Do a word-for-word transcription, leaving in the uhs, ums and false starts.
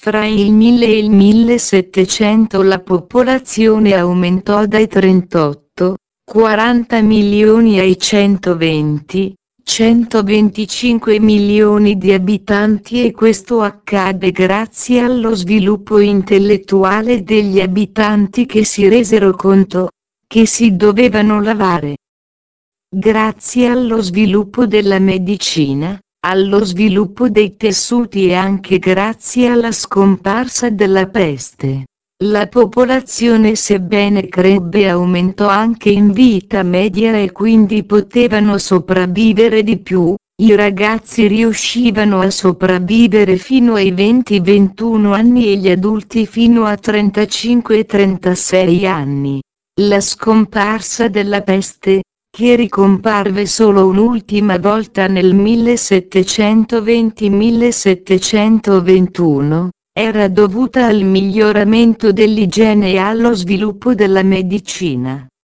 Fra il mille e il millesettecento la popolazione aumentò dai trentotto, quaranta milioni ai centoventi, centoventicinque milioni di abitanti, e questo accade grazie allo sviluppo intellettuale degli abitanti che si resero conto che si dovevano lavare. Grazie allo sviluppo della medicina, allo sviluppo dei tessuti e anche grazie alla scomparsa della peste. La popolazione, sebbene crebbe, aumentò anche in vita media e quindi potevano sopravvivere di più. I ragazzi riuscivano a sopravvivere fino ai venti ventuno anni e gli adulti fino a trentacinque trentasei anni. La scomparsa della peste, che ricomparve solo un'ultima volta nel millesettecentoventi millesettecentoventuno, era dovuta al miglioramento dell'igiene e allo sviluppo della medicina.